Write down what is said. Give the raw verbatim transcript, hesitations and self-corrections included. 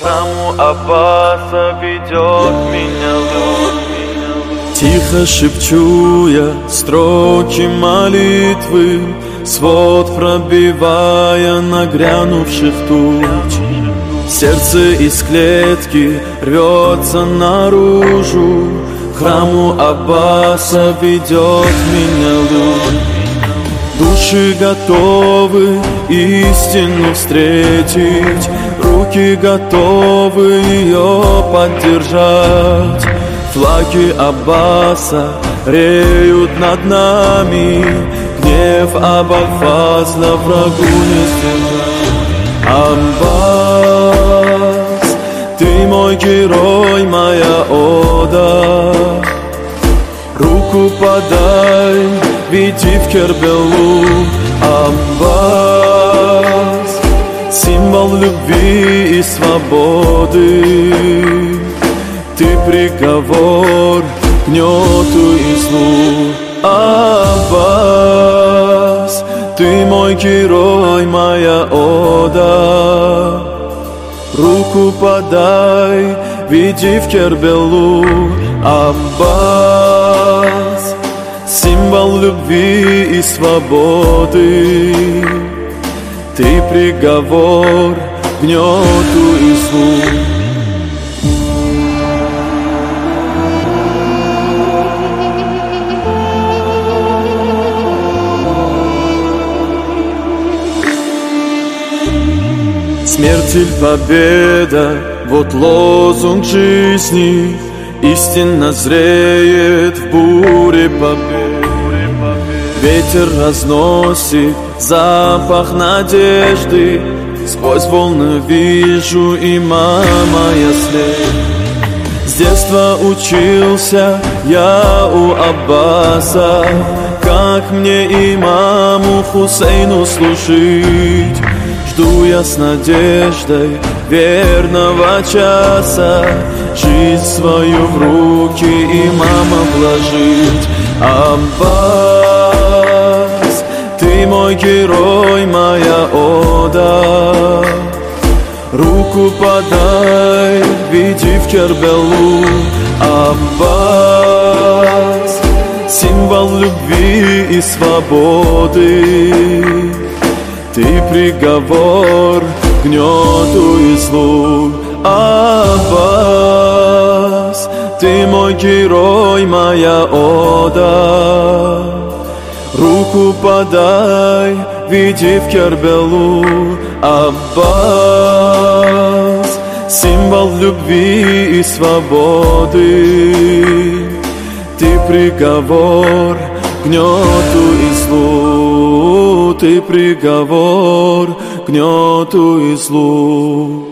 храму Аббаса ведет меня луч. Тихо шепчу я строки молитвы, свод пробивая нагрянувших туч. Сердце из клетки рвется наружу, к храму Аббаса ведет меня луч. Души готовы истину встретить, руки готовы ее поддержать. Флаги Аббаса реют над нами, гнев Абуль-Фазла врагу не сдержать. Аббас, ты мой герой, моя ода. Руку подай, веди в Кербелу. Аббас, символ любви и свободы. Ты приговор к гнету и злу. Аббас, ты мой герой, моя ода. Руку подай, веди в Кербелу. Аббас, символ любви и свободы. Ты приговор к гнету и злу. Смерть или победа, вот лозунг жизни. Истина зреет в буре побед. Ветер разносит запах надежды. Сквозь волны вижу имама я след. С детства учился я у Аббаса, как мне имаму Хусейну служить. Жду я с надеждой верного часа, жизнь свою в руки имама вложить. Аббас, ты мой герой, моя ода. Руку подай, веди в Кербелу. Аббас, символ любви и свободы. Ты приговор к гнету и злу. Аббас, ты мой герой, моя ода. Руку подай, веди в Кербелу. Аббас, символ любви и свободы. Ты приговор к гнету и злу. Ты приговор к гнету и злу.